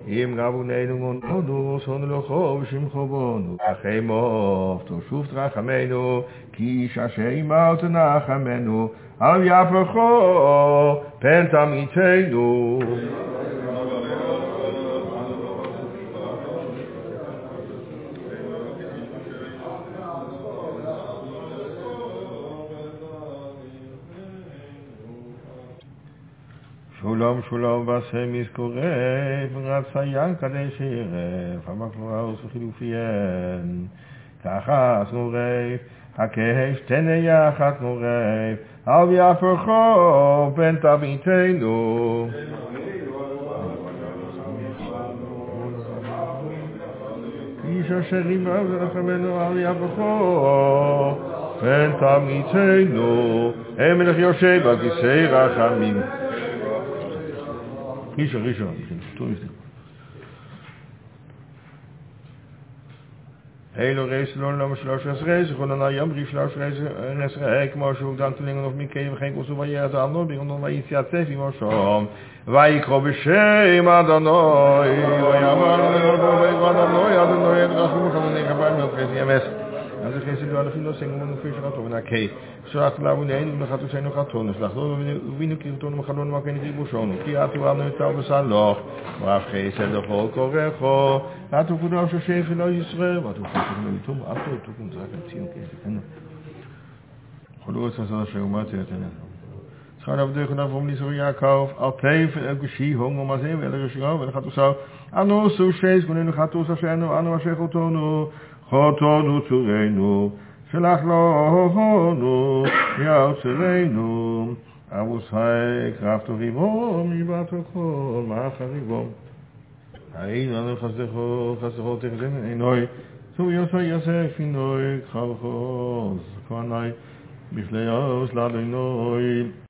אם רבוננו נודו סונו לחוב שמחו בנו רחמוב תושוב תרחמנו כי איש אשר עמהו תנחמנו על יפרחו פן תמיתנו שולם שולם ועשה מזכורף ורציין כדי שירף המקלוס וחילופיין ככה סנורף הקש תנה יחד נורף על יפרחו פן תביתנו איש אשר עמהו תנחמנו על יפרחו פן תביתנו המלך יושב על כיסא רחמים ראשון, טוב זה. Hele reis lon nam sloos reis gewoon na jam brief sloos reis ek maar zo dan toen nog meer keer geen kost wat je dan nog begon maar iets ja tef maar zo wij krobe schema dan noi ja maar dan noi ja dan noi dat moet gaan nee gaan met precies אז איך זה לא אפילו סינג מן פיש רטון נקי שאת לאבונן נחת ושיינו חתון שלחנו ובינו קירטון מחלון מה כן גיבו שונו כי אתו אמנו את בסלוח ואף חסד דחול קורחו אתו קודש שייך לא ישראל ואתו חתנו איתום אתו תוקם זרק ציון כן חלו את שאומרת יתנה schar auf der genau vom Liso Jakob auf Teif geshi hong um asen welche schau wenn hat so ano so scheis wenn hat so scheno ano schechotono חוטונו צורנו, שלח לנו, יאוצלנו, אבוסי קרבתו ריבו, מבטו כל, מאחר ריבו. היינו אנו חסכו תחזן עינוי, צור יוסף עינוי, חלחוז, כהנאי, בכלי אוס לדינוי.